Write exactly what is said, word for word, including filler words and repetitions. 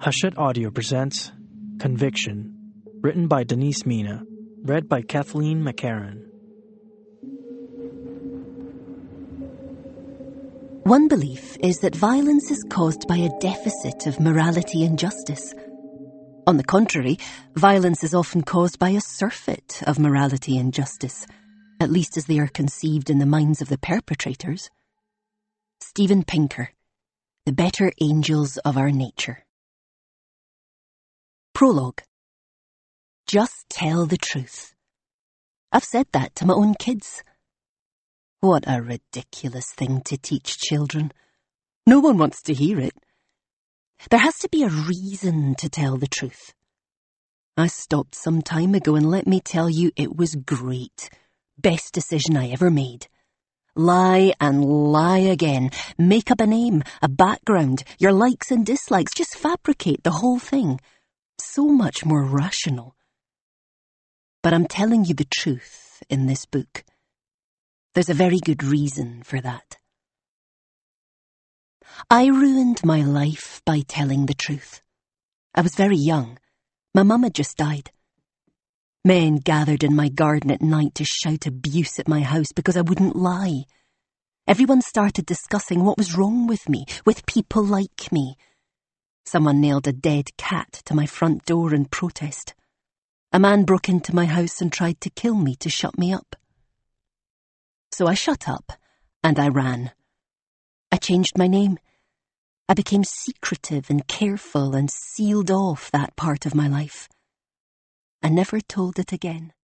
Hachette Audio presents Conviction, written by Denise Mina, read by Kathleen McCarran. One belief is that violence is caused by a deficit of morality and justice. On the contrary, violence is often caused by a surfeit of morality and justice, at least as they are conceived in the minds of the perpetrators. Steven Pinker, The Better Angels of Our Nature. Prologue. Just tell the truth. I've said that to my own kids. What a ridiculous thing to teach children. No one wants to hear it. There has to be a reason to tell the truth. I stopped some time ago, and let me tell you, it was great. Best decision I ever made. Lie and lie again. Make up a name, a background, your likes and dislikes. Just fabricate the whole thing. So much more rational. But I'm telling you the truth in this book. There's a very good reason for that. I ruined my life by telling the truth. I was very young. My mum had just died. Men gathered in my garden at night to shout abuse at my house because I wouldn't lie. Everyone started discussing what was wrong with me, with people like me. Someone nailed a dead cat to my front door in protest. A man broke into my house and tried to kill me to shut me up. So I shut up, and I ran. I changed my name. I became secretive and careful and sealed off that part of my life. I never told it again.